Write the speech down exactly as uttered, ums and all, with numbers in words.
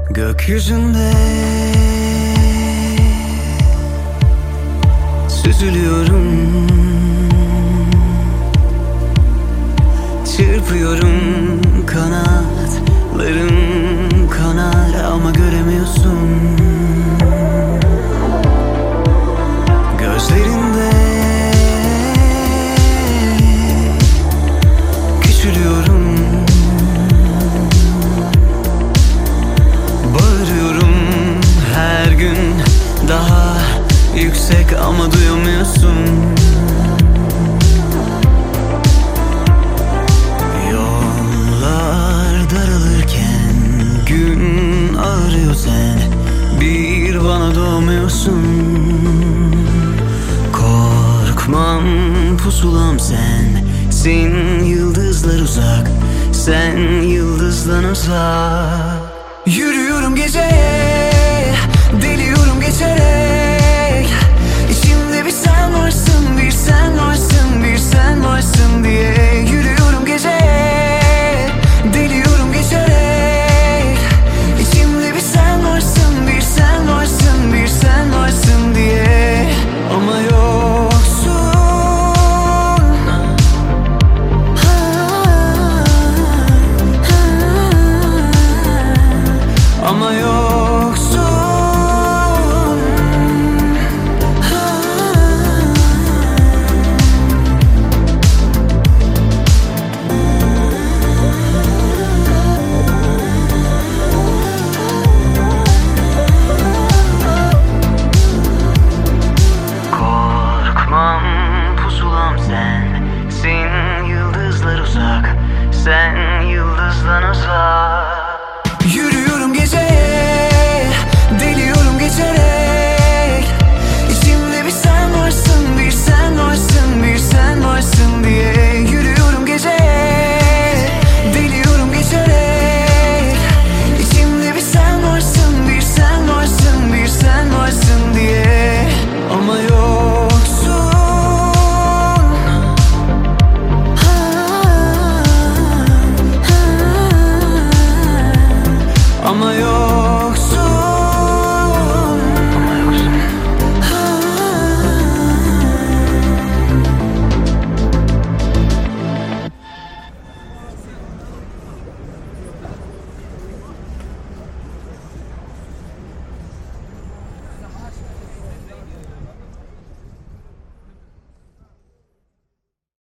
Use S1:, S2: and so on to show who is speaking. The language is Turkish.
S1: Gökyüzünde süzülüyorum, çırpıyorum, kanatlarım kanar ama göremiyorsun. Gözlerinde küçülüyorum, bağırıyorum her gün daha yüksek ama duyamıyorsun. Yollar daralırken gün ağrıyor, sen bir bana doğmuyorsun. Korkmam pusulam sensin, yıldızlar uzak, sen yıldızdan uzak. Yürüyorum geceye, deliyorum geçerek, İçimde bir sen varsın, bir sen varsın, bir sen varsın diye.